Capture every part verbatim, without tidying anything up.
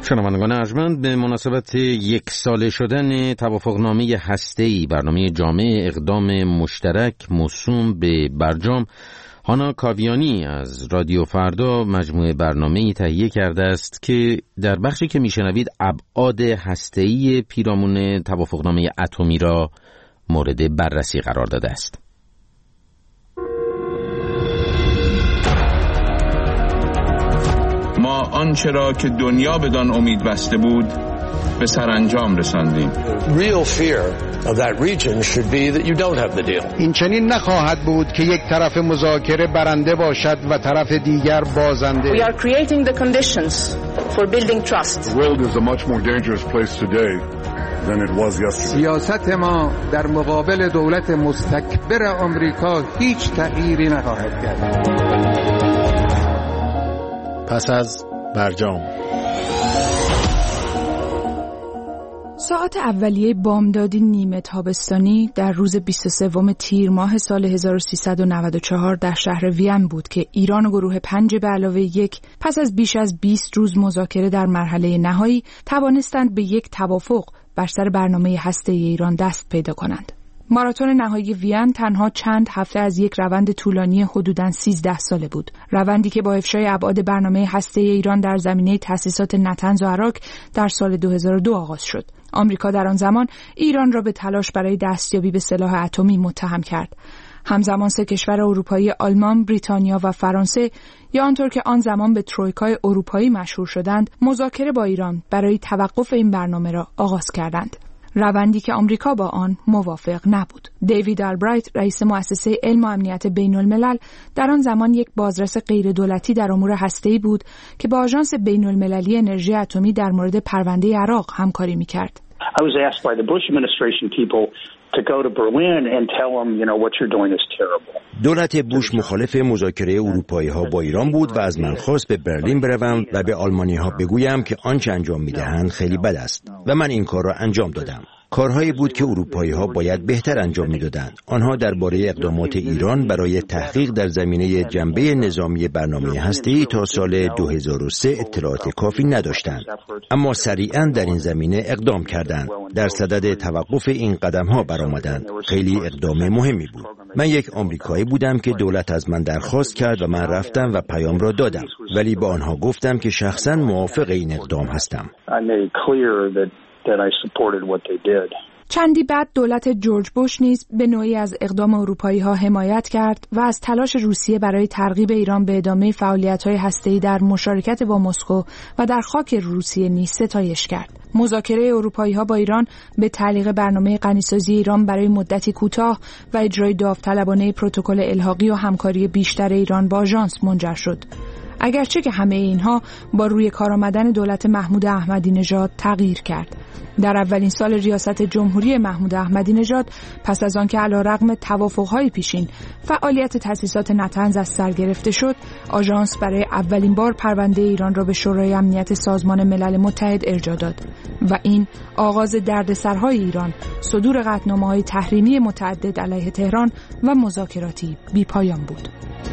شنوندگان ارجمند، به مناسبت یک ساله شدن توافقنامه هسته‌ای برنامه جامع اقدام مشترک موسوم به برجام، هانا کاویانی از رادیو فردا مجموعه برنامه‌ای تهیه کرده است که در بخشی که میشنوید ابعاد هسته‌ای پیرامون توافقنامه اتمی را مورد بررسی قرار داده است. ما آنچه را که دنیا بدان امید بسته بود به سرانجام رساندیم. Real fear of that region should be that you don't have the deal. این چنین نخواهد بود که یک طرف مذاکره برنده باشد و طرف دیگر بازنده. We are creating the conditions for building trust. The world is a much more dangerous place today than it was yesterday. سیاست ما در مقابل دولت مستکبر آمریکا هیچ تغییری نخواهد کرد. پس از برجام. ساعت اولیه بامدادی نیمه تابستانی در روز بیست و سوم تیر ماه سال هزار و سیصد و نود و چهار در شهر وین بود که ایران و گروه پنج به علاوه یک پس از بیش از بیست روز مذاکره در مرحله نهایی توانستند به یک توافق بر سر برنامه هسته‌ای ایران دست پیدا کنند. ماراتون نهایی وین تنها چند هفته از یک روند طولانی حدوداً سیزده ساله بود. روندی که با افشای ابعاد برنامه هسته‌ای ایران در زمینه تأسیسات نطنز و عراق در سال دو هزار و دو آغاز شد. آمریکا در آن زمان ایران را به تلاش برای دستیابی به سلاح اتمی متهم کرد. همزمان سه کشور اروپایی آلمان، بریتانیا و فرانسه یا آنطور که آن زمان به ترویکای اروپایی مشهور شدند، مذاکره با ایران برای توقف این برنامه را آغاز کردند. روندی که آمریکا با آن موافق نبود. دیوید آلبرایت، رئیس مؤسسه علم و امنیت بین الملل، در آن زمان یک بازرس غیر دولتی در امور هسته‌ای بود که با آژانس بین المللی انرژی اتمی در مورد پرونده عراق همکاری می‌کرد. I was asked by the Bush administration people to go to Berlin and tell them, you know, what you're doing is terrible. دولت بوش مخالف مذاکره اروپایی‌ها با ایران بود و از من خواست به برلین بروم و به آلمانی‌ها بگویم که آنچه انجام می‌دهند خیلی بد است و من این کار را انجام دادم. کارهایی بود که اروپایی‌ها باید بهتر انجام می‌دادند. آنها درباره اقدامات ایران برای تحقیق در زمینه جنبه نظامی برنامه هسته‌ای تا سال دو هزار و سه اطلاعات کافی نداشتند، اما سریعاً در این زمینه اقدام کردند. در صدد توقف این قدم‌ها برآمدند. خیلی اقدام مهمی بود. من یک آمریکایی بودم که دولت از من درخواست کرد و من رفتم و پیام را دادم، ولی با آنها گفتم که شخصاً موافق این اقدام هستم. that I supported what they did. چندی بعد دولت جورج بوش نیز به نوعی از اقدام اروپایی‌ها حمایت کرد و از تلاش روسیه برای ترغیب ایران به ادامه فعالیت‌های هسته‌ای در مشارکت با مسکو و در خاک روسیه نیز ستایش کرد. مذاکره اروپایی‌ها با ایران به تعلیق برنامه غنیسازی ایران برای مدتی کوتاه و اجرای داوطلبانه پروتکل الحاقی و همکاری بیشتر ایران با آژانس منجر شد. اگرچه که همه اینها با روی کار آمدن دولت محمود احمدی نژاد تغییر کرد. در اولین سال ریاست جمهوری محمود احمدی نژاد، پس از آنکه علیرغم توافق‌های پیشین فعالیت تأسیسات نطنز از سر گرفته شد، آژانس برای اولین بار پرونده ایران را به شورای امنیت سازمان ملل متحد ارجاع داد و این آغاز دردسرهای ایران، صدور قطعنامه‌های تحریمی متعدد علیه تهران و مذاکراتی بی‌پایان بود.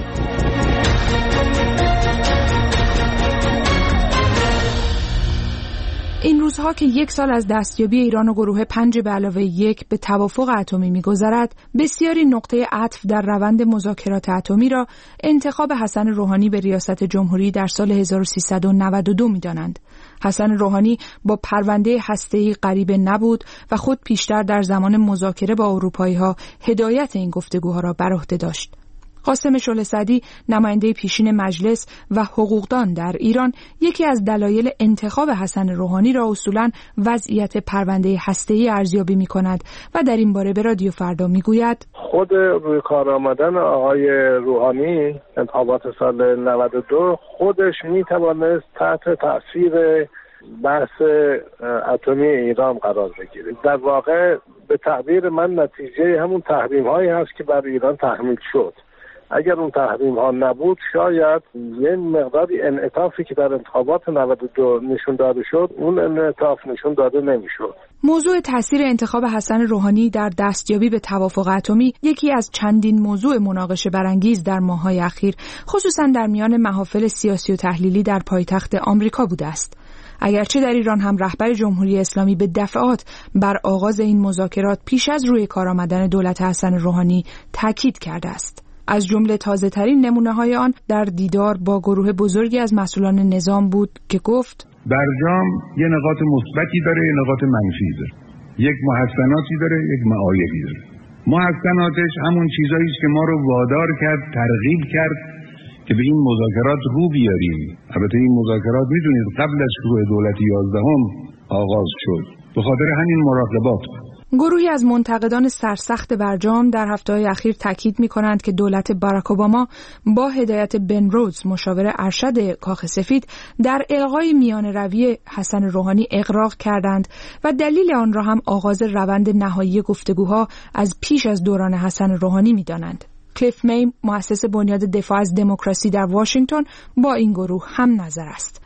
این روزها که یک سال از دستیابی ایران و گروه پنج به علاوه یک به توافق اتمی می‌گذرد، بسیاری نقطه عطف در روند مذاکرات اتمی را انتخاب حسن روحانی به ریاست جمهوری در سال هزار و سیصد و نود و دو می‌دانند. حسن روحانی با پرونده هسته‌ای غریبه نبود و خود پیشتر در زمان مذاکره با اروپایی‌ها هدایت این گفتگوها را بر عهده داشت. قاسم شعله‌سعدی، نماینده پیشین مجلس و حقوقدان در ایران، یکی از دلایل انتخاب حسن روحانی را اصولاً وضعیت پرونده هسته‌ای ارزیابی می‌کند و در این باره به رادیو فردا می‌گوید: خود روی کار آمدن آقای روحانی انتخابات سال نود و دو خودش می‌توانست تحت تأثیر بحث اتمی ایران قرار بگیره. در واقع به تعبیر من نتیجه همون تحریم‌هایی هست که بر ایران تحمیل شد. اگر اون تحریم ها نبود، شاید یه مقداری انعطافی که در انتخابات نود و دو نشون داده شد، اون انعطاف نشون داده نمیشد. موضوع تاثیر انتخاب حسن روحانی در دستیابی به توافق اتمی یکی از چندین موضوع مناقشه برانگیز در ماه‌های اخیر، خصوصا در میان محافل سیاسی و تحلیلی در پایتخت آمریکا بوده است. اگرچه در ایران هم رهبر جمهوری اسلامی به دفعات بر آغاز این مذاکرات پیش از روی کار آمدن دولت حسن روحانی تاکید کرده است. از جمله تازه‌ترین نمونه‌های آن در دیدار با گروه بزرگی از مسئولان نظام بود که گفت برجام یه نقاط مثبتی داره، یه نقاط منفی داره. یک محسناتی داره، یک معایبی داره. محسناتش همون چیزایی است که ما رو وادار کرد، ترغیب کرد که به این مذاکرات رو بیاریم. البته این مذاکرات میدونید قبل از شروع دولت یازدهم آغاز شد. به خاطر همین مراقبات. گروهی از منتقدان سرسخت برجام در هفته‌های اخیر تاکید می‌کنند که دولت باراک اوباما با هدایت بن رودز مشاور ارشد کاخ سفید در الغای میانه‌روی حسن روحانی اغراق کردند و دلیل آن را هم آغاز روند نهایی گفتگوها از پیش از دوران حسن روحانی می‌دانند. کلیف می، مؤسس بنیاد دفاع از دموکراسی در واشنگتن، با این گروه هم نظر است.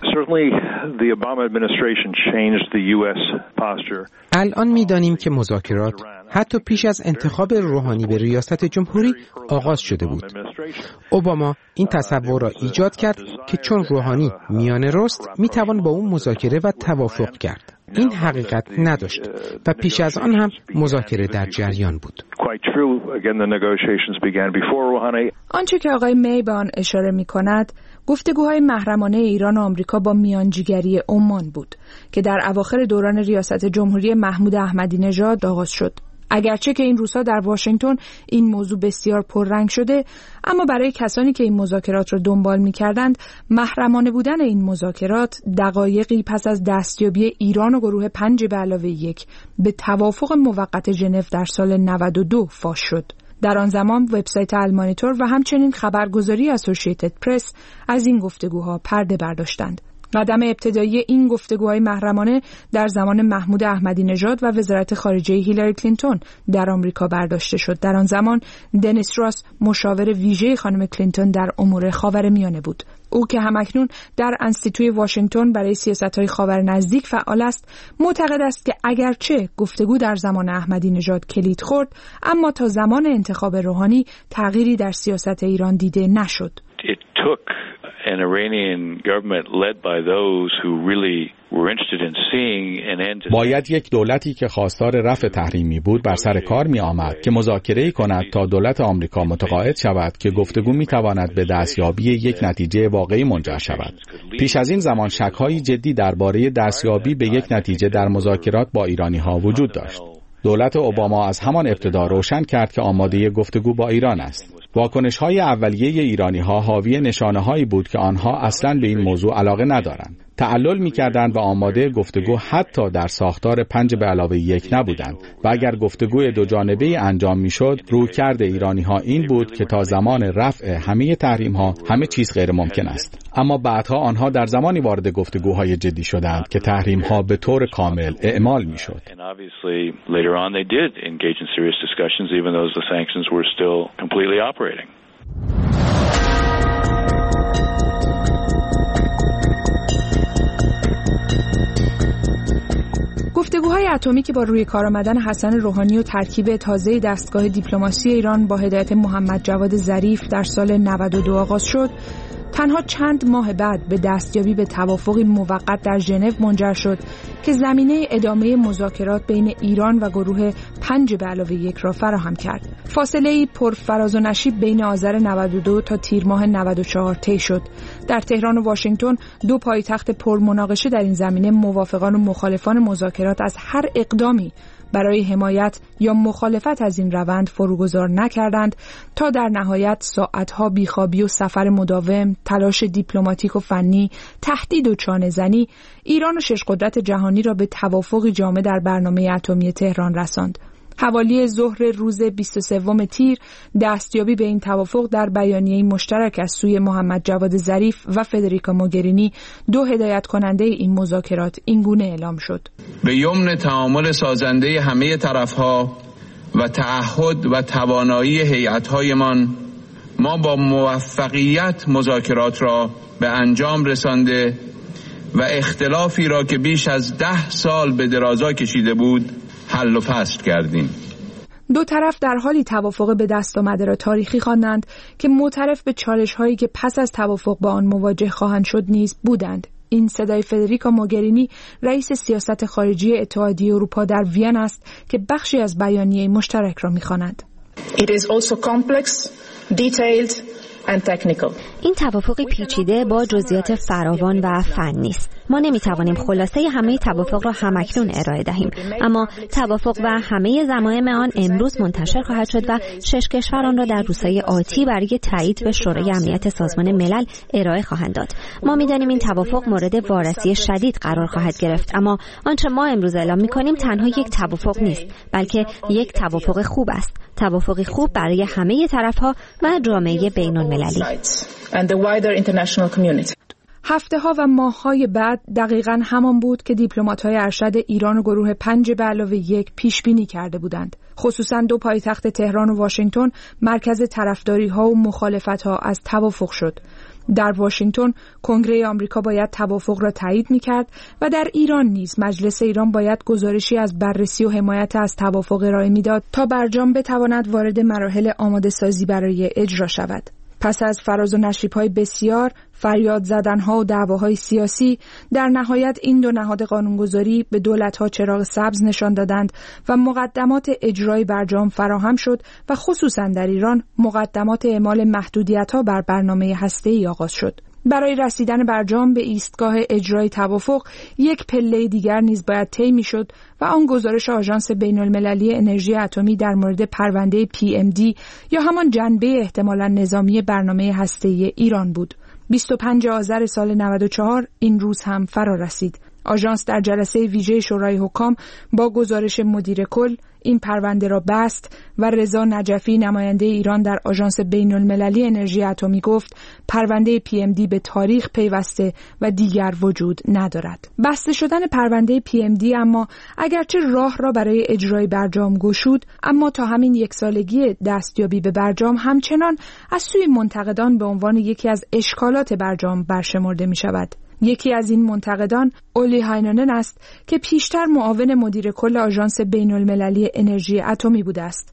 الان می‌دانیم که مذاکرات حتی پیش از انتخاب روحانی به ریاست جمهوری آغاز شده بود. اوباما این تصور را ایجاد کرد که چون روحانی میانه رست میتوان با اون مذاکره و توافق کرد. این حقیقت نداشت و پیش از آن هم مذاکره در جریان بود. آنچه که آقای می به آن اشاره می کند گفتگوهای محرمانه ایران و آمریکا با میانجیگری عمان بود که در اواخر دوران ریاست جمهوری محمود احمدی نژاد آغاز شد. اگرچه که این روزها در واشنگتن این موضوع بسیار پررنگ شده، اما برای کسانی که این مذاکرات را دنبال می‌کردند، محرمانه بودن این مذاکرات دقایقی پس از دستیابی ایران و گروه پنج به علاوه یک به توافق موقت ژنو در سال نود و دو فاش شد. در آن زمان وبسایت المانیتور و همچنین خبرگزاری اسوسییتد پرس از این گفتگوها پرده برداشتند. قدم ابتدایی این گفتگوهای محرمانه در زمان محمود احمدی نژاد و وزارت خارجه هیلاری کلینتون در آمریکا برداشته شد. در آن زمان دنیس راس مشاور ویژه خانم کلینتون در امور خاورمیانه بود. او که همکنون در انستیتوی واشنگتن برای سیاست‌های خاور نزدیک فعال است، معتقد است که اگرچه گفتگو در زمان احمدی نژاد کلید خورد، اما تا زمان انتخاب روحانی تغییری در سیاست ایران دیده نشد. An Iranian government led by those who really were interested in seeing an end to باید یک دولتی که خواستار رفع تحریمی بود بر سر کار می آمد که مذاکره کند تا دولت آمریکا متقاعد شود که گفتگو می تواند به دستیابی یک نتیجه واقعی منجر شود. پیش از این زمان شک‌های جدی درباره دستیابی به یک نتیجه در مذاکرات با ایرانی ها وجود داشت. دولت اوباما از همان ابتدا روشن کرد که آماده گفتگو با ایران است. واکنش‌های اولیه ایرانی‌ها حاوی نشانه‌هایی بود که آنها اصلاً به این موضوع علاقه ندارند. تعلل می‌کردند و آماده گفتگو حتی در ساختار پنج به علاوه یک نبودند و اگر گفتگوی دو جانبه‌ای انجام می‌شد، رویکرد ایرانی‌ها این بود که تا زمان رفع همه تحریم‌ها همه چیز غیر ممکن است. اما بعدها آنها در زمانی وارد گفتگوهای جدی شدند که تحریم‌ها به طور کامل اعمال می‌شد. گفتگوهای اتمی که با روی کار آمدن حسن روحانی و ترکیب تازه دستگاه دیپلماسی ایران با هدایت محمد جواد ظریف در سال نود و دو آغاز شد، تنها چند ماه بعد به دستیابی به توافقی موقت در ژنو منجر شد که زمینه ادامه مذاکرات بین ایران و گروه پنج به علاوه یک را فراهم کرد. فاصله‌ای پر فراز و نشیب بین آذر نود و دو تا تیر ماه نود و چهار طی شد. در تهران و واشنگتن، دو پایتخت پرمناقشه در این زمینه، موافقان و مخالفان مذاکرات از هر اقدامی برای حمایت یا مخالفت از این روند فروگذار نکردند تا در نهایت ساعتها بیخوابی و سفر مداوم، تلاش دیپلماتیک و فنی، تهدید و چانه‌زنی ایران و شش قدرت جهانی را به توافقی جامع در برنامه اتمی تهران رساند. حوالی ظهر روز بیست و سوم تیر دستیابی به این توافق در بیانیه مشترک از سوی محمد جواد ظریف و فدریکا موگرینی، دو هدایت کننده این مذاکرات، اینگونه اعلام شد: به یمن تعامل سازنده همه طرف‌ها و تعهد و توانایی هیئت‌هایمان، ما با موفقیت مذاکرات را به انجام رسانده و اختلافی را که بیش از ده سال به درازا کشیده بود حل و فصل کردیم. دو طرف در حالی توافق به دست آمده را تاریخی خواندند که معترف به چالش‌هایی که پس از توافق با آن مواجه خواهند شد نیز بودند. این صدای فدریکا موگرینی رئیس سیاست خارجی اتحادیه اروپا در وین است که بخشی از بیانیه مشترک را می‌خواند. It is also complex, detailed and technical. این توافقی پیچیده با جزئیات فراوان و فنی است. ما نمیتوانیم خلاصه همه توافق را همکنون ارائه دهیم، اما توافق و همه ضمایم آن امروز منتشر خواهد شد و شش کشور آن را در روزهای آتی برای تایید به شورای امنیت سازمان ملل ارائه خواهند داد. ما می‌دانیم این توافق مورد وارسی شدید قرار خواهد گرفت، اما آنچه ما امروز اعلام می‌کنیم تنها یک توافق نیست، بلکه یک توافق خوب است. توافقی خوب برای همه طرف‌ها و جامعه بین‌المللی. هفته ها و ماه های بعد دقیقاً همان بود که دیپلمات‌های ارشد ایران و گروه پنج به علاوه یک پیش بینی کرده بودند. خصوصاً دو پایتخت تهران و واشنگتن مرکز طرفداری ها و مخالفت ها از توافق شد. در واشنگتن کنگره آمریکا باید توافق را تایید می‌کرد و در ایران نیز مجلس ایران باید گزارشی از بررسی و حمایت از توافق ارائه می‌داد تا برجام بتواند وارد مراحل آماده سازی برای اجرا شود. پس از فراز و نشیب‌های بسیار، فریاد زدن‌ها و دعواهای سیاسی، در نهایت این دو نهاد قانونگذاری به دولت‌ها چراغ سبز نشان دادند و مقدمات اجرای برجام فراهم شد و خصوصاً در ایران مقدمات اعمال محدودیت‌ها بر برنامه هسته‌ای آغاز شد. برای رسیدن برجام به ایستگاه اجرای توافق یک پله دیگر نیز باید طی می‌شد و آن گزارش آژانس بین‌المللی انرژی اتمی در مورد پرونده پی ام دی یا همان جنبه احتمالاً نظامی برنامه هسته‌ای ایران بود. بیست و پنجم آذر سال نود و چهار این روز هم فرا رسید. آژانس در جلسه ویژه شورای حکام با گزارش مدیر کل این پرونده را بست و رضا نجفی نماینده ایران در آژانس بین‌المللی انرژی اتمی گفت پرونده پی ام دی به تاریخ پیوسته و دیگر وجود ندارد. بسته شدن پرونده پی ام دی اما اگرچه راه را برای اجرای برجام گشود، اما تا همین یک سالگی دستیابی به برجام همچنان از سوی منتقدان به عنوان یکی از اشکالات برجام برشمرده می شود. یکی از این منتقدان اولی هاینونن است که پیشتر معاون مدیر کل آژانس بین‌المللی انرژی اتمی بوده است.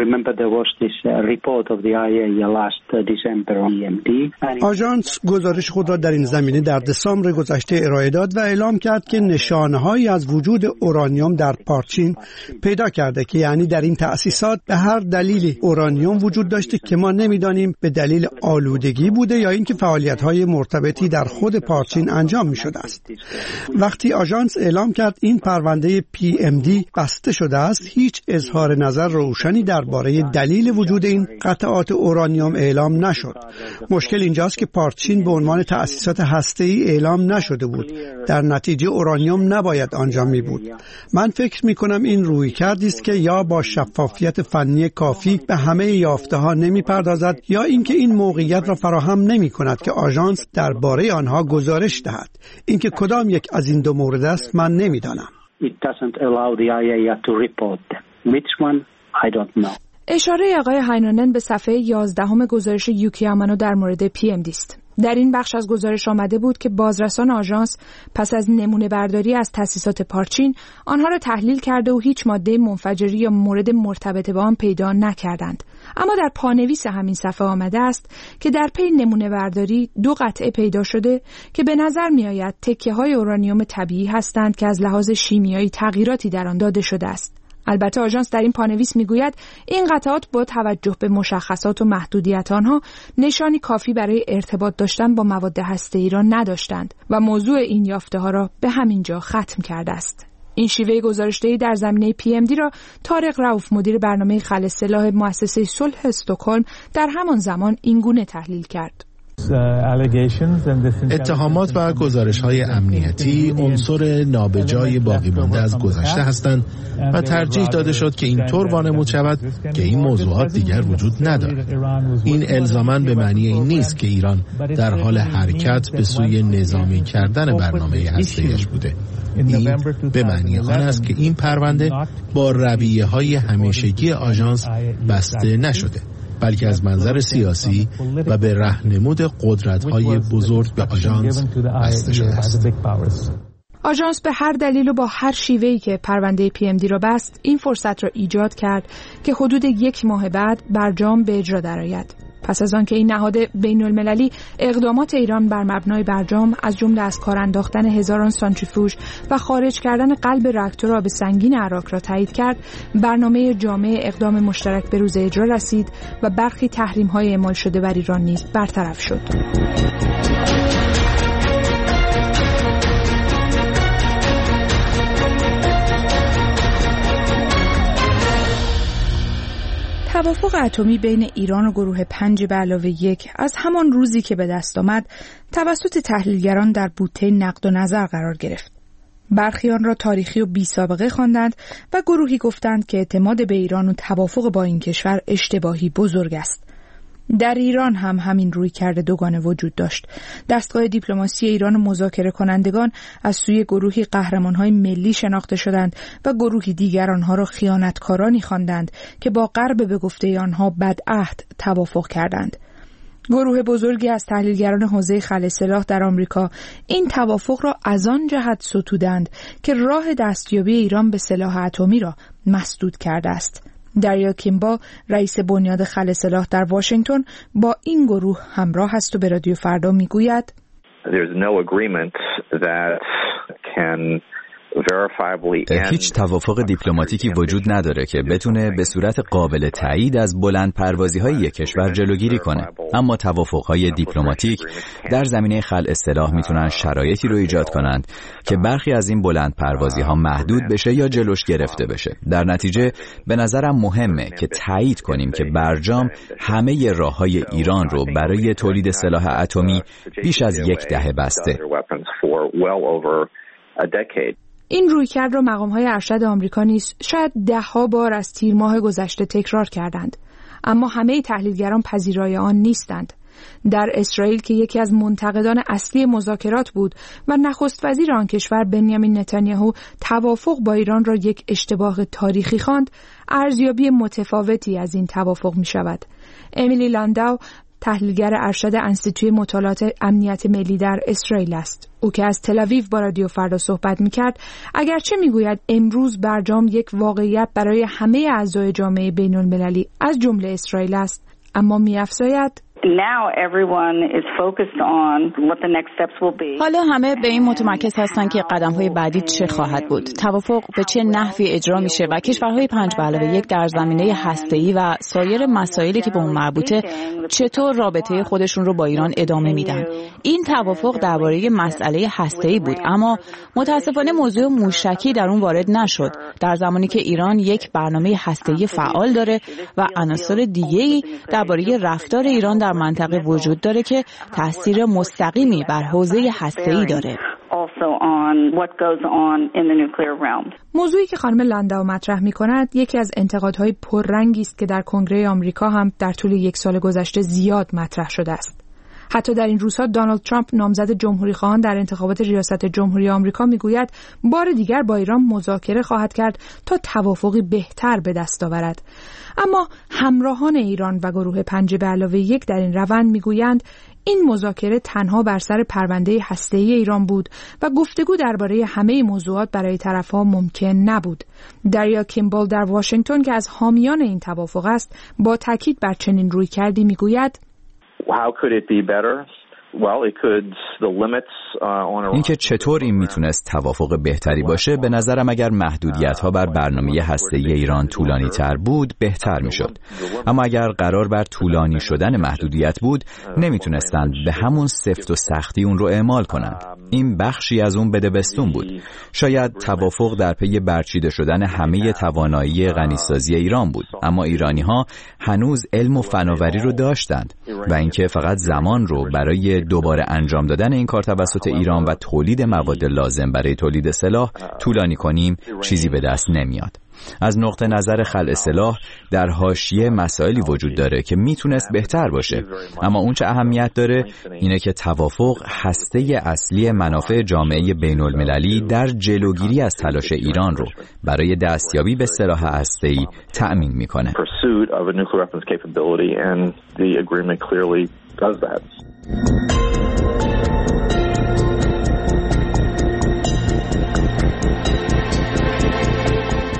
آژانس گزارش خود را در این زمینه در دسامبر گذشته ارائه داد و اعلام کرد که نشانه‌هایی از وجود اورانیوم در پارچین پیدا کرده که یعنی در این تأسیسات به هر دلیلی اورانیوم وجود داشته که ما نمی‌دانیم به دلیل آلودگی بوده یا اینکه فعالیت‌های مرتبطی در خود پارچین انجام می‌شده است. وقتی آژانس اعلام کرد این پرونده پی ام دی بسته شده است، هیچ اظهار نظر روشنی درباره دلیل وجود این قطعات اورانیوم اعلام نشد. مشکل اینجاست که پارچین به عنوان تأسیسات هسته‌ای اعلام نشده بود. در نتیجه اورانیوم نباید آنجا می بود. من فکر می کنم این روی کردی است که یا با شفافیت فنی کافی به همه یافته‌ها نمی پردازد یا اینکه این موقعیت را فراهم نمی کند که آژانس درباره آنها گزارش دهد. اینکه کدام یک از این دو مورد است من نمی‌دانم. I don't know. اشاره آقای هاینونن به صفحه یازدهم گزارش یوکی آمانو در مورد پی ام دی است. در این بخش از گزارش آمده بود که بازرسان آژانس پس از نمونه برداری از تأسیسات پارچین آنها را تحلیل کرده و هیچ ماده منفجری یا مورد مرتبط با آن پیدا نکردند. اما در پانویس همین صفحه آمده است که در پی نمونه برداری دو قطعه پیدا شده که به نظر می آید تکه های اورانیوم طبیعی هستند که از لحاظ شیمیایی تغییراتی در آن داده شده است. البته آژانس در این پانویس میگوید این قطعات با توجه به مشخصات و محدودیت آنها نشانی کافی برای ارتباط داشتن با مواد هسته‌ای را نداشتند و موضوع این یافته ها را به همین جا ختم کرده است. این شیوه گزارش‌دهی در زمینه پی ام دی را طارق رؤوف مدیر برنامه خل سلاح مؤسسه صلح استکهلم در همان زمان اینگونه تحلیل کرد. اتهامات و گزارش‌های امنیتی عنصر نابجای باقی مانده از گذشته هستند و ترجیح داده شد که اینطور وانمود شود که این موضوعات دیگر وجود ندارد. این الزاماً به معنی این نیست که ایران در حال حرکت به سوی نظامی کردن برنامه هسته‌ایش بوده. این به معنی آن است که این پرونده با رویه‌های همیشگی آژانس بسته نشده، بلکه از منظر سیاسی و به راهنمود قدرت‌های بزرگ به آژانس بسته شده است. آژانس به هر دلیل و با هر شیوهی که پرونده پی ام دی را بست، این فرصت را ایجاد کرد که حدود یک ماه بعد برجام به اجرا درآید. پس از آنکه این نهاد بین المللی اقدامات ایران بر مبنای برجام از جمله از کار انداختن هزاران سانتریفوژ و خارج کردن قلب راکتور آب سنگین عراق را تایید کرد، برنامه جامع اقدام مشترک به روز اجرا رسید و برخی تحریم‌های اعمال شده بر ایران نیز برطرف شد. توافق اتمی بین ایران و گروه پنج به علاوه یک از همان روزی که به دست آمد توسط تحلیلگران در بوته نقد و نظر قرار گرفت. برخی آن را تاریخی و بی سابقه خواندند و گروهی گفتند که اعتماد به ایران و توافق با این کشور اشتباهی بزرگ است. در ایران هم همین رویکرد دوگانه وجود داشت. دستگاه دیپلماسی ایران و مذاکره کنندگان از سوی گروهی قهرمان‌های ملی شناخته شدند و گروهی دیگر آنها را خیانتکارانی خواندند که با غرب به گفته آنها بدعهد توافق کردند. گروه بزرگی از تحلیلگران حوزه خلع سلاح در آمریکا این توافق را از آن جهت ستودند که راه دستیابی ایران به سلاح اتمی را مسدود کرده است. دریا کیمبا، رئیس بنیاد خلع سلاح در واشنگتن، با این گروه همراه است و به رادیو فردا میگوید There's no agreement that can هیچ توافق دیپلماتیکی وجود نداره که بتونه به صورت قابل تایید از بلند پروازی های یک کشور جلوگیری کنه. اما توافق های دیپلماتیک در زمینه خلع سلاح میتونن شرایطی رو ایجاد کنند که برخی از این بلند پروازی ها محدود بشه یا جلوش گرفته بشه. در نتیجه به نظرم مهمه که تایید کنیم که برجام همه راههای ایران رو برای تولید سلاح اتمی بیش از یک دهه بسته. این رویکرد را مقام‌های ارشد آمریکا نیز شاید ده‌ها بار از تیر ماه گذشته تکرار کردند، اما همه تحلیلگران پذیرای آن نیستند. در اسرائیل که یکی از منتقدان اصلی مذاکرات بود و نخست وزیر آن کشور بنیامین نتانیاهو توافق با ایران را یک اشتباه تاریخی خواند، ارزیابی متفاوتی از این توافق می شود. امیلی لانداو تحلیلگر ارشد انستیتوی مطالعات امنیت ملی در اسرائیل است. او که از تل آویو با رادیو فردا صحبت می‌کرد، اگرچه می‌گوید امروز برجام یک واقعیت برای همه اعضای جامعه بین‌المللی از جمله اسرائیل است، اما می‌افزاید حالا همه به این متمرکز هستند که قدم‌های بعدی چه خواهد بود، توافق به چه نحوی اجرا میشه و کشورهای پنج به علاوه یک در زمینه هسته‌ای و سایر مسائلی که به اون مربوطه چطور رابطه خودشون رو با ایران ادامه میدن. این توافق درباره مسئله هسته‌ای بود، اما متاسفانه موضوع موشکی در اون وارد نشد، در زمانی که ایران یک برنامه هسته‌ای فعال داره و عناصر دیگه‌ای درباره رفتار ایران در منطقه وجود داره که تأثیر مستقیمی بر حوزه هسته‌ای داره. موضوعی که خانم لنداو مطرح می‌کند یکی از انتقادهای پررنگی است که در کنگره آمریکا هم در طول یک سال گذشته زیاد مطرح شده است. حتی در این روزها دونالد ترامپ نامزد جمهوری‌خواهان در انتخابات ریاست جمهوری آمریکا میگوید بار دیگر با ایران مذاکره خواهد کرد تا توافقی بهتر به دست آورد. اما همراهان ایران و گروه پنج به علاوه یک در این روند میگویند این مذاکره تنها بر سر پرونده هسته‌ای ایران بود و گفتگو درباره همه موضوعات برای طرف‌ها ممکن نبود. دریا کیمبال در واشنگتن که از حامیان این توافق است، با تاکید بر چنین رویکردی میگوید How could it be better? Well, it could the limits on اینکه چطور این میتونست توافق بهتری باشه، به نظرم اگر محدودیت‌ها بر برنامه هسته‌ای ایران طولانی تر بود بهتر میشد. اما اگر قرار بر طولانی شدن محدودیت بود، نمیتونستند به همون سفت و سختی اون رو اعمال کنند. این بخشی از اون بدبستون بود. شاید توافق در پی برچیده شدن همه توانایی غنیسازی ایران بود، اما ایرانی‌ها هنوز علم و فناوری رو داشتند و اینکه فقط زمان رو برای دوباره انجام دادن این کار توسط ایران و تولید مواد لازم برای تولید سلاح طولانی کنیم چیزی به دست نمیاد. از نقطه نظر خلع سلاح در حاشیه مسائلی وجود داره که میتونست بهتر باشه، اما اون چه اهمیت داره اینه که توافق هسته اصلی منافع جامعه بین المللی در جلوگیری از تلاش ایران رو برای دستیابی به سلاح هسته‌ای تأمین میکنه. بر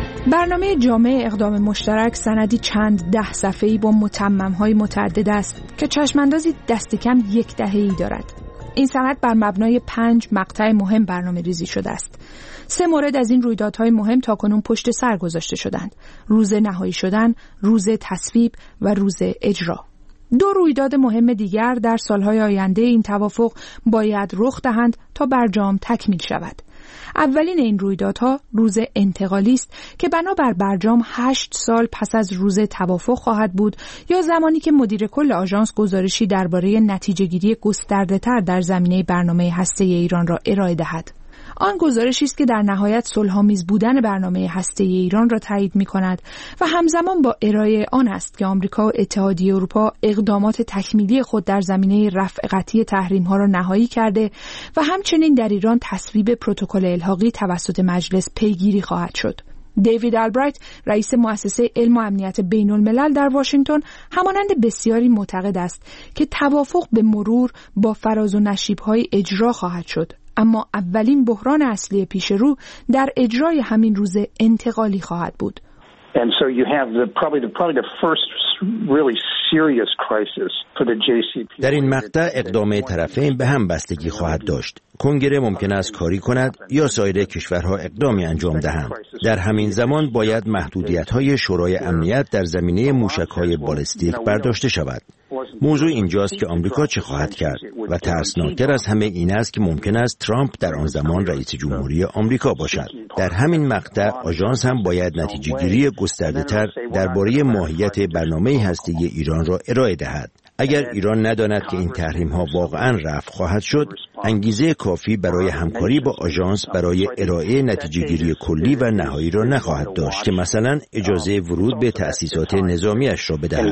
برنامه جامع اقدام مشترک سندی چند ده صفحه‌ای با متمم‌های متعدد است که چشماندازی دست کم یک دهه‌ای دارد. این سند بر مبنای پنج مقطع مهم برنامه ریزی شده است. سه مورد از این رویدادهای مهم تاکنون پشت سر گذاشته شدند: روز نهایی شدن، روز تصویب و روز اجرا. دو رویداد مهم دیگر در سالهای آینده این توافق باید رخ دهند تا برجام تکمیل شود. اولین این رویدادها روز انتقالی است که بنابر برجام هشت سال پس از روز توافق خواهد بود یا زمانی که مدیر کل آژانس گزارشی درباره نتیجه‌گیری گسترده‌تر در زمینه برنامه هسته‌ای ایران را ارائه دهد. آن گزارشی است که در نهایت صلح‌آمیز بودن برنامه هسته‌ای ایران را تایید می‌کند و همزمان با ارائه آن است که آمریکا و اتحادیه اروپا اقدامات تکمیلی خود در زمینه رفع قطعی تحریم‌ها را نهایی کرده و همچنین در ایران تصویب پروتکل الحاقی توسط مجلس پیگیری خواهد شد. دیوید البرایت، رئیس مؤسسه علم و امنیت بین الملل در واشنگتن، همانند بسیاری معتقد است که توافق به مرور با فراز و نشیب‌های اجرا خواهد شد. اما اولین بحران اصلی پیش رو در اجرای همین روز انتقالی خواهد بود. And so you have the probably the probably the first really serious crisis for the جی سی پی. در این مقطع اقدام طرفین به هم بستگی خواهد داشت. کنگره ممکن است کاری کند یا سایر کشورها اقدامی انجام دهند. در همین زمان باید محدودیت‌های شورای امنیت در زمینه موشک‌های بالستیک برداشته شود. موضوع اینجاست که آمریکا چه خواهد کرد و ترسناکتر از همه این است که ممکن است ترامپ در آن زمان رئیس جمهوری آمریکا باشد. در همین مقطع آژانس هم باید نتیجه‌گیری گسترده‌تر درباره ماهیت برنامه هسته‌ای ایران را ارائه دهد. اگر ایران نداند که این تحریم‌ها واقعاً رفع خواهد شد، انگیزه کافی برای همکاری با آژانس برای ارائه نتیجه‌گیری کلی و نهایی را نخواهد داشت که مثلا اجازه ورود به تأسیسات نظامیش را بدهد.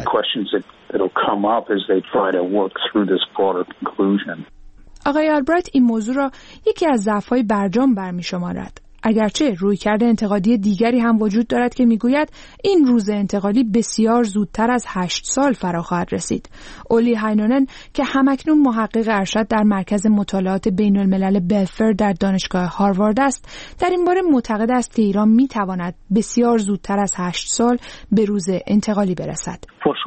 آقای آلبرایت این موضوع را یکی از ضعف‌های برجام برمی‌شمارد. اگرچه رویکرد انتقادی دیگری هم وجود دارد که میگوید این روز انتقالی بسیار زودتر از هشت سال فرا خواهد رسید. اولی هاینونن که همکنون محقق ارشد در مرکز مطالعات بین الملل بلفر در دانشگاه هاروارد است، در این باره معتقد است که ایران میتواند بسیار زودتر از هشت سال به روز انتقالی برسد.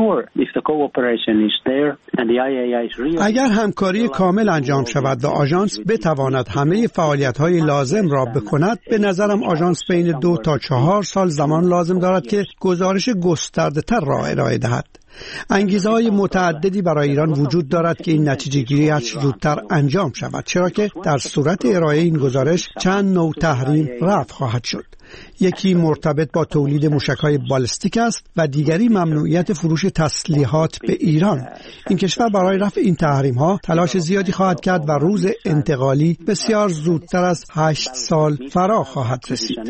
اگر همکاری کامل انجام شود و آژانس بتواند همه فعالیت‌های لازم را بکند، به نظرم آژانس بین دو تا چهار سال زمان لازم دارد که گزارش گسترده‌تر را ارائه دهد. انگیزه‌های متعددی برای ایران وجود دارد که این نتیجه گیری هرچه زودتر انجام شود، چرا که در صورت ارائه این گزارش چند نوع تحریم رفع خواهد شد. یکی مرتبط با تولید موشک‌های بالستیک است و دیگری ممنوعیت فروش تسلیحات به ایران. این کشور برای رفع این تحریم‌ها تلاش زیادی خواهد کرد و روز انتقالی بسیار زودتر از هشت سال فرا خواهد رسید.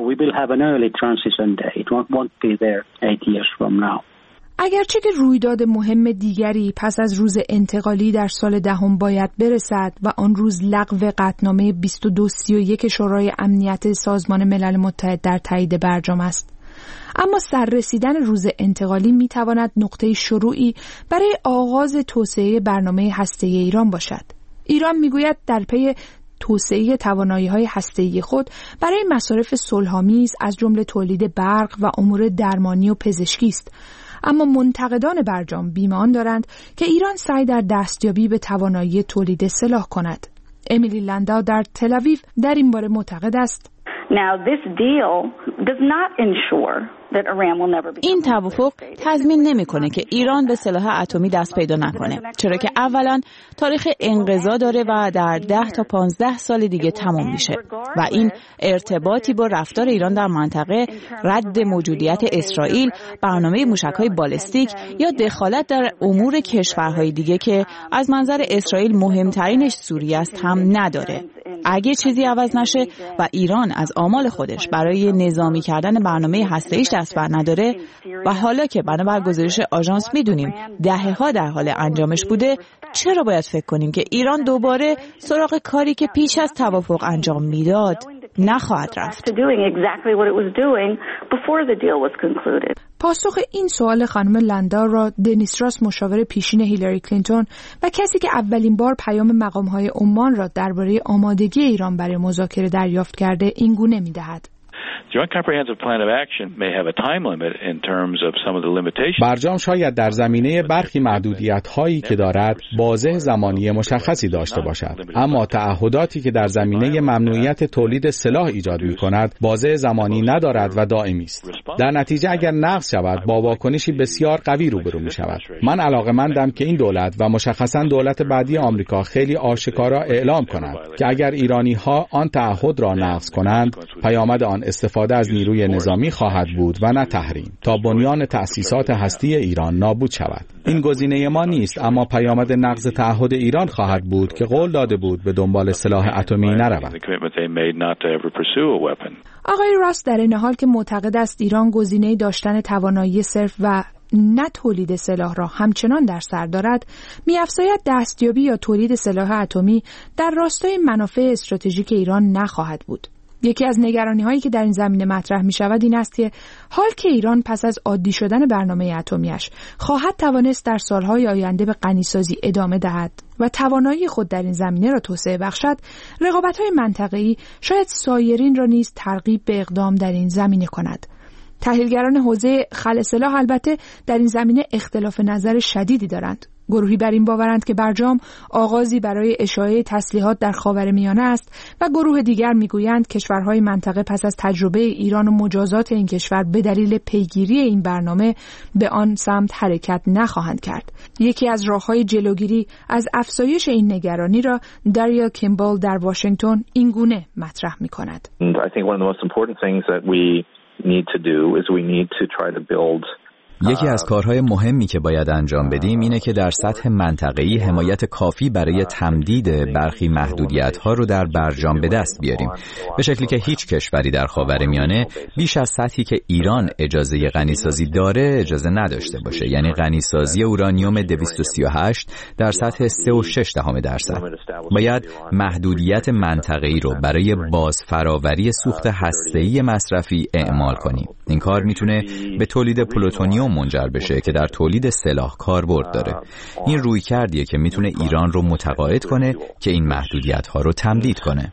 اگرچه که رویداد مهم دیگری پس از روز انتقالی در سال دهم باید برسد و آن روز لغو قطعنامه بیست و دو سی و یک شورای امنیت سازمان ملل متحد در تایید برجام است، اما سررسیدن روز انتقالی میتواند نقطه شروعی برای آغاز توسعه برنامه هسته‌ای ایران باشد. ایران میگوید در پی توسعه توانایی‌های هسته‌ای خود برای مصارف صلح‌آمیز از جمله تولید برق و امور درمانی و پزشکی است، اما منتقدان برجام بیمان دارند که ایران سعی در دستیابی به توانایی تولید سلاح کند. امیلی لنداو در تل آویو در این باره معتقد است این توافق تضمین نمی‌کنه که ایران به سلاح اتمی دست پیدا نکنه، چرا که اولا تاریخ انقضا داره و در ده تا پانزده سال دیگه تمام میشه و این ارتباطی با رفتار ایران در منطقه، رد موجودیت اسرائیل، برنامه موشک‌های بالستیک یا دخالت در امور کشورهای دیگه که از منظر اسرائیل مهمترینش سوریه است هم نداره. اگه چیزی عوض نشه و ایران از آمال خودش برای نظامی کردن برنامه هسته‌ایش دست بر نداره و حالا که بنابر گزارش آژانس میدونیم دهه‌ها در حال انجامش بوده، چرا باید فکر کنیم که ایران دوباره سراغ کاری که پیش از توافق انجام میداد نخواهد رفت؟ پاسخ این سوال خانم لندا را دنیس راس، مشاور پیشین هیلاری کلینتون و کسی که اولین بار پیام مقام‌های عمان را درباره آمادگی ایران برای مذاکره دریافت کرده، این گونه می‌دهد. برجام شاید در زمینه برخی محدودیت‌هایی که دارد بازه زمانی مشخصی داشته باشد، اما تعهداتی که در زمینه ممنوعیت تولید سلاح ایجاد می‌کند بازه زمانی ندارد و دائمی است. در نتیجه اگر نقض شود با واکنشی بسیار قوی روبرو می‌شود. من علاقه‌مندم که این دولت و مشخصاً دولت بعدی آمریکا خیلی آشکارا اعلام کند که اگر ایرانی‌ها آن تعهد را نقض کنند، پیامد آن استفاده از نیروی نظامی خواهد بود و نه تحریم، تا بنیان تأسیسات هستی ایران نابود شود. این گزینه ما نیست، اما پیامد نقض تعهد ایران خواهد بود که قول داده بود به دنبال سلاح اتمی نرود. آقای راست در این حال که معتقد است ایران گزینه داشتن توانایی صرف و نه تولید سلاح را همچنان در سر دارد، می‌افزاید دستیابی یا تولید سلاح اتمی در راستای منافع استراتژیک ایران نخواهد بود. یکی از نگرانی‌هایی که در این زمینه مطرح می‌شود این است که حال که ایران پس از عادی شدن برنامه اتمی‌اش خواهد توانست در سال‌های آینده به غنیسازی ادامه دهد و توانایی خود در این زمینه را توسعه بخشد، رقابت‌های منطقه‌ای شاید سایرین را نیز ترغیب به اقدام در این زمینه کند. تحلیلگران حوزه خلع سلاح البته در این زمینه اختلاف نظر شدیدی دارند. گروهی بر این باورند که برجام آغازی برای اشاعه تسلیحات در خاورمیانه است و گروه دیگر میگویند کشورهای منطقه پس از تجربه ایران و مجازات این کشور به دلیل پیگیری این برنامه به آن سمت حرکت نخواهند کرد. یکی از راههای جلوگیری از افزایش این نگرانی را داریا کیمبل در واشنگتن این گونه مطرح می‌کند. I think one of the most important things that we need to do is we need to try to build یکی از کارهای مهمی که باید انجام بدیم اینه که در سطح منطقه‌ای حمایت کافی برای تمدید برخی محدودیت‌ها رو در برجام به دست بیاریم، به شکلی که هیچ کشوری در خاورمیانه بیش از سطحی که ایران اجازه غنیسازی داره اجازه نداشته باشه، یعنی غنیسازی اورانیوم دویست و سی و هشت در سطح سه و شش دهم درصد. باید محدودیت منطقه‌ای رو برای بازفراوری سوخت هسته‌ای مصرفی اعمال کنیم. این کار میتونه به تولید پلوتونیوم منجر بشه که در تولید سلاح کاربرد داره. این رویکردیه که میتونه ایران رو متقاعد کنه که این محدودیت‌ها رو تمدید کنه.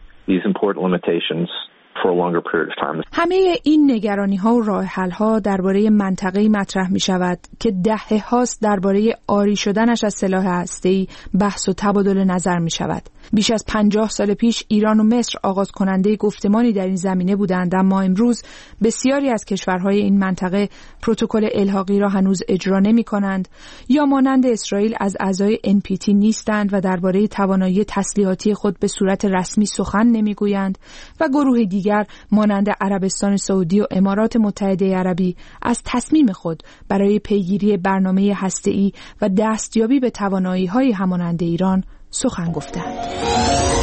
همه این نگرانی‌ها و راه حل‌ها درباره منطقه‌ای مطرح می‌شود که دهه هاست درباره عاری شدنش از سلاح هسته‌ای بحث و تبادل نظر می‌شود. بیش از پنجاه سال پیش ایران و مصر آغاز کننده گفتمانی در این زمینه بودند، اما امروز بسیاری از کشورهای این منطقه پروتکل الحاقی را هنوز اجرا نمی‌کنند یا مانند اسرائیل از اعضای ان پی تی نیستند و درباره توانایی تسلیحاتی خود به صورت رسمی سخن نمی‌گویند و گروه دیگر مانند عربستان سعودی و امارات متحده عربی از تصمیم خود برای پیگیری برنامه هسته‌ای و دستیابی به توانایی‌های همانند ایران سخن گفتند.